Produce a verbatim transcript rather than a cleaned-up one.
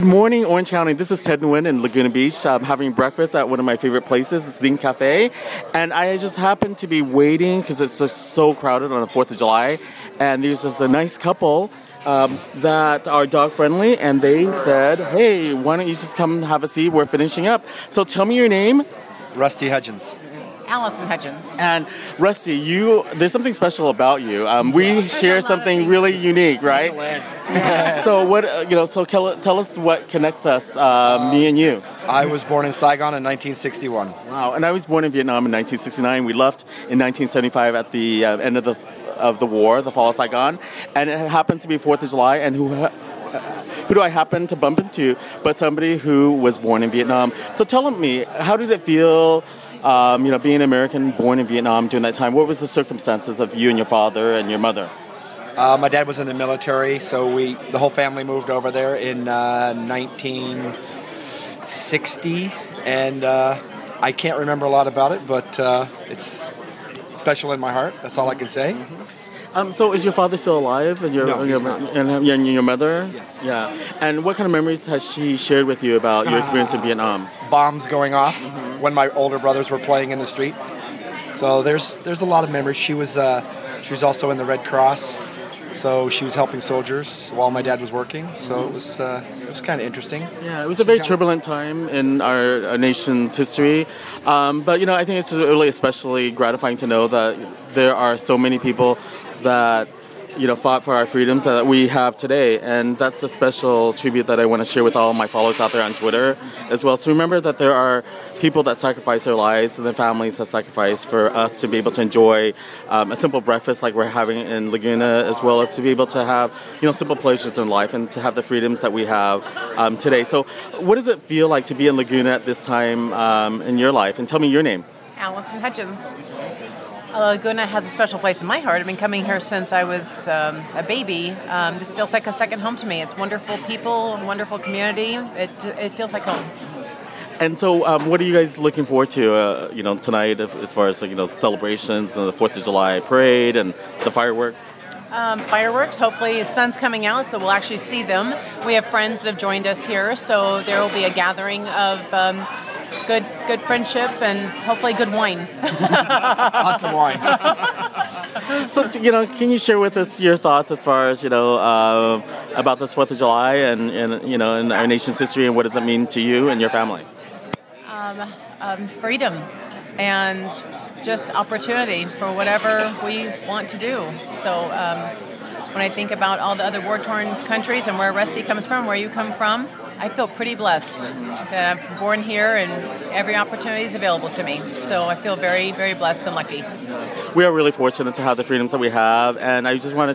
Good morning, Orange County. This is Ted Nguyen in Laguna Beach. I'm having breakfast at one of my favorite places, Zing Cafe. And I just happened to be waiting because it's just so crowded on the fourth of July. And there's just a nice couple um, that are dog friendly. And they said, hey, why don't you just come have a seat? We're finishing up. So tell me your name. Rusty Hudgens. Allison Hudgens. And Rusty, you there's something special about you. Um, we share something really unique, right? Yeah. So what uh, you know? So tell, tell us what connects us, uh, me and you. I was born in Saigon in nineteen sixty-one. Wow, and I was born in Vietnam in nineteen sixty-nine. We left in nineteen seventy-five at the uh, end of the of the war, the fall of Saigon, and it happens to be fourth of July. And who uh, who do I happen to bump into? But somebody who was born in Vietnam. So tell me, how did it feel? Um, you know, being an American born in Vietnam during that time, what was the circumstances of you and your father and your mother? Uh, my dad was in the military, so we the whole family moved over there in uh, nineteen sixty, and uh, I can't remember a lot about it, but uh, it's special in my heart. That's all I can say. Mm-hmm. Um, so is your father still alive? And your, no, your, he's not. And, and your mother? Yes. Yeah. And what kind of memories has she shared with you about your experience in Vietnam? Bombs going off mm-hmm. when my older brothers were playing in the street. So there's there's a lot of memories. She was uh, she was also in the Red Cross, so she was helping soldiers while my dad was working. So it was uh, it was kind of interesting. Yeah, it was a very turbulent time in our, our nation's history. Um, but you know, I think it's really especially gratifying to know that there are so many people that you know fought for our freedoms that we have today, and that's a special tribute that I want to share with all of my followers out there on Twitter as well. So remember that there are people that sacrifice their lives and their families have sacrificed for us to be able to enjoy um, a simple breakfast like we're having in Laguna, as well as to be able to have you know simple pleasures in life and to have the freedoms that we have um, today. So what does it feel like to be in Laguna at this time um, in your life? And tell me your name. Allison Hudgens. Laguna has a special place in my heart. I've been coming here since I was um, a baby. Um, this feels like a second home to me. It's wonderful people, wonderful community. It it feels like home. And so, um, what are you guys looking forward to, uh, you know, tonight, as, as far as like, you know celebrations and the Fourth of July parade and the fireworks? Um, fireworks. Hopefully, the sun's coming out, so we'll actually see them. We have friends that have joined us here, so there will be a gathering of. Um, Good, good friendship, and hopefully good wine. Lots of wine. So, you know, can you share with us your thoughts as far as you know uh, about this Fourth of July and, and you know, in our nation's history, and what does it mean to you and your family? Um, um, freedom and just opportunity for whatever we want to do. So. Um, When I think about all the other war-torn countries and where Rusty comes from, where you come from, I feel pretty blessed that I'm born here and every opportunity is available to me. So I feel very, very blessed and lucky. We are really fortunate to have the freedoms that we have, and I just want to